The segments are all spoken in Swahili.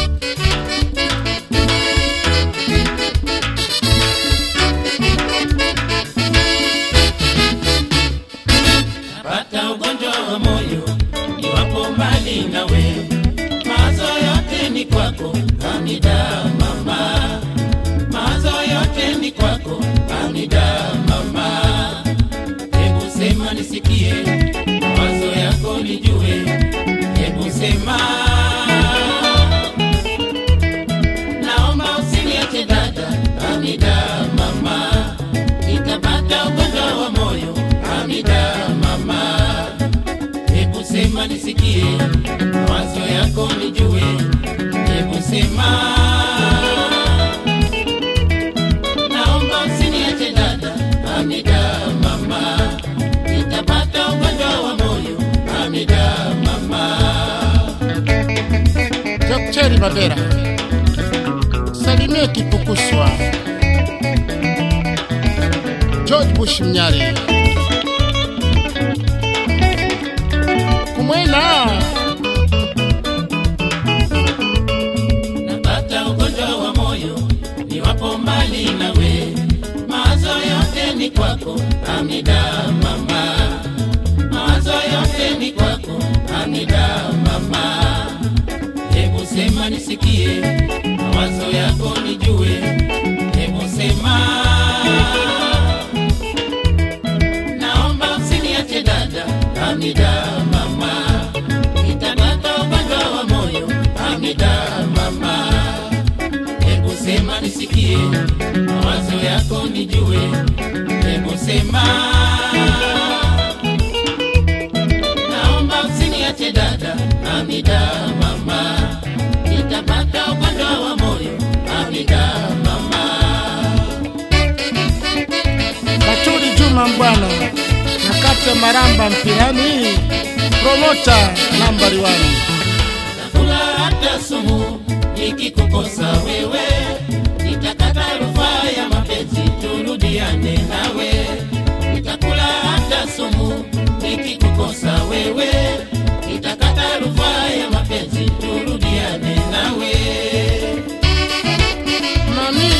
Napata ugonjwa wa moyo niwapo mbali nawe, mawazo yote ni kwako Hamida mama, mawazo yote ni kwako Hamida mama. Hebu sema nisikie, mawazo yako nijue, hebu sema. Naomba usiniache dada Hamida mama, nitapata ugonjwa wa moyo Hamida mama. Hebu sema nisikie, mawazo yako nijue, hebu sema. Naomba usiniache dada Hamida mama, nitapata ugonjwa wa moyo Hamida mama. Daktari Babera, Salimie Kipukuswa, George Bush Mnyari, Kumwena. Napata ugonjwa wa moyo niwapo mbali nawe, mawazo yote ni kwako Hamida mama, mawazo yote ni kwako Hamida mama. Hebu sema nisikie, mawazo yako nijue, hebu sema. Naomba usiniache dada Hamida mama, nitapata ugonjwa wa moyo Hamida mama. Hebu sema nisikie, mawazo yako nijue, hebu sema. Naomba usiniache dada Hamida mama, nitapata ugonjwa wa moyo Hamida mama. Baturi Juma Mbwana, Nakata Maramba Mpirani, Promota nambari 1. Nakula hata sumu nikikukosa wewe, nitakata rufaa ya mapenzi turudiane nawe. Nitakula hata sumu nikikukosa wewe, nitakata rufaa ya mapenzi turudiane nawe. Mami,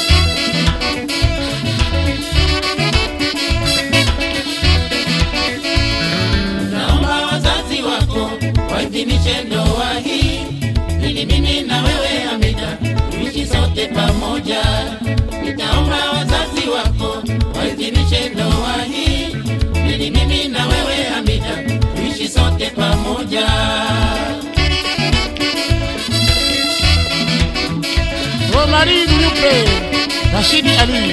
Naomba wazazi wako waidhinishe ndoa hii, ili mimi na wewe Hamida tuishi sote pamoja. Nitaomba wazazi wako waidhinishe ndoa hii, ili mimi na wewe Hamida tuishi sote pamoja. Romari Nyupe, Rashidi Ali,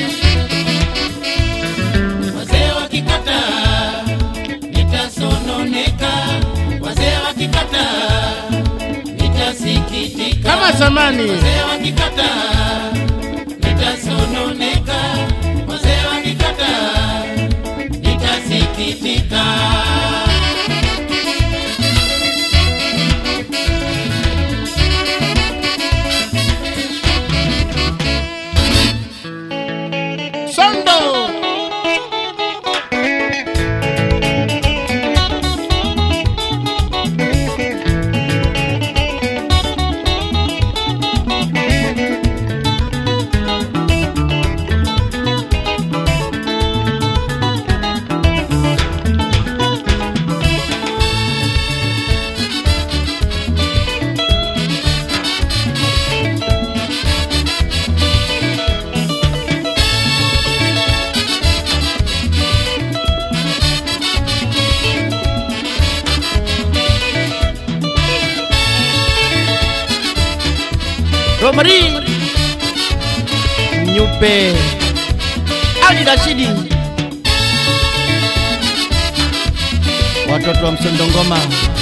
Wazee wakikataa nitasononeka, wazee wakikataa nitasikitika. kama zamani. Wazee wakikataa nitasononeka, wazee wakikataa nitasikitika. Sondo, Romari Nyupe, Ali Rashidi, watoto wa Msondongoma.